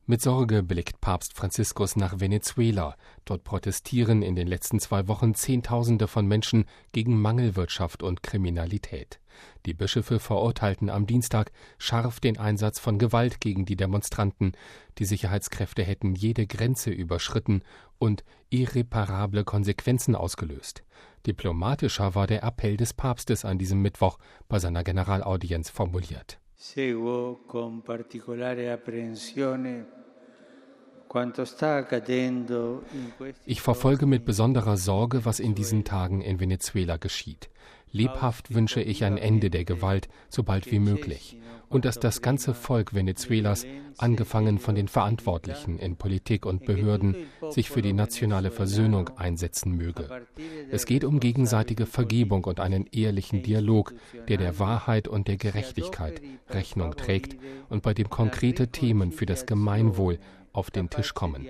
Mit Sorge blickt Papst Franziskus nach Venezuela. Dort protestieren in den letzten 2 Wochen Zehntausende von Menschen gegen Mangelwirtschaft und Kriminalität. Die Bischöfe verurteilten am Dienstag scharf den Einsatz von Gewalt gegen die Demonstranten. Die Sicherheitskräfte hätten jede Grenze überschritten und irreparable Konsequenzen ausgelöst. Diplomatischer war der Appell des Papstes an diesem Mittwoch bei seiner Generalaudienz formuliert. Seguo con particolare apprensione quanto sta accadendo in questi. Ich verfolge mit besonderer Sorge, was in diesen Tagen in Venezuela geschieht. Lebhaft wünsche ich ein Ende der Gewalt, so bald wie möglich. Und dass das ganze Volk Venezuelas, angefangen von den Verantwortlichen in Politik und Behörden, sich für die nationale Versöhnung einsetzen möge. Es geht um gegenseitige Vergebung und einen ehrlichen Dialog, der der Wahrheit und der Gerechtigkeit Rechnung trägt und bei dem konkrete Themen für das Gemeinwohl auf den Tisch kommen.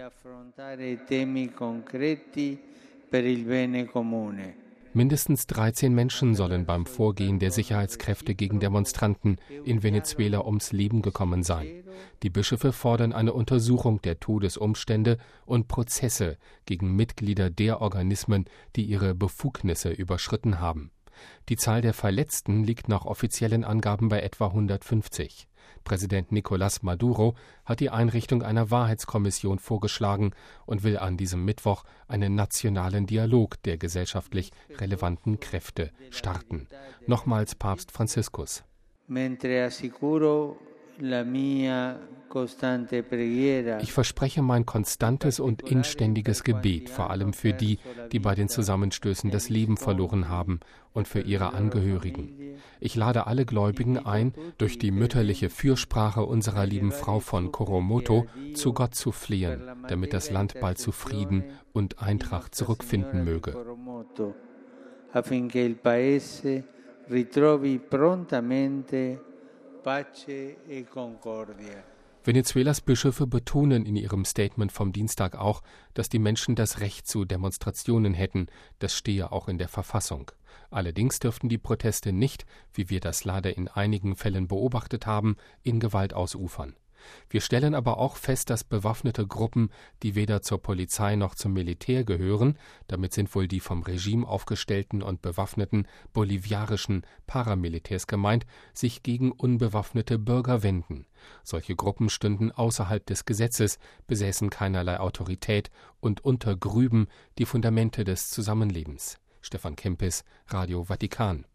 Mindestens 13 Menschen sollen beim Vorgehen der Sicherheitskräfte gegen Demonstranten in Venezuela ums Leben gekommen sein. Die Bischöfe fordern eine Untersuchung der Todesumstände und Prozesse gegen Mitglieder der Organismen, die ihre Befugnisse überschritten haben. Die Zahl der Verletzten liegt nach offiziellen Angaben bei etwa 150. Präsident Nicolás Maduro hat die Einrichtung einer Wahrheitskommission vorgeschlagen und will an diesem Mittwoch einen nationalen Dialog der gesellschaftlich relevanten Kräfte starten. Nochmals Papst Franziskus. Ich verspreche mein konstantes und inständiges Gebet, vor allem für die, die bei den Zusammenstößen das Leben verloren haben und für ihre Angehörigen. Ich lade alle Gläubigen ein, durch die mütterliche Fürsprache unserer lieben Frau von Coromoto zu Gott zu flehen, damit das Land bald zu Frieden und Eintracht zurückfinden möge. Affinché il Paese ritrovi prontamente pace e concordia. Venezuelas Bischöfe betonen in ihrem Statement vom Dienstag auch, dass die Menschen das Recht zu Demonstrationen hätten. Das stehe auch in der Verfassung. Allerdings dürften die Proteste nicht, wie wir das leider in einigen Fällen beobachtet haben, in Gewalt ausufern. Wir stellen aber auch fest, dass bewaffnete Gruppen, die weder zur Polizei noch zum Militär gehören, damit sind wohl die vom Regime aufgestellten und bewaffneten boliviarischen Paramilitärs gemeint, sich gegen unbewaffnete Bürger wenden. Solche Gruppen stünden außerhalb des Gesetzes, besäßen keinerlei Autorität und untergrüben die Fundamente des Zusammenlebens. Stefan Kempis, Radio Vatikan.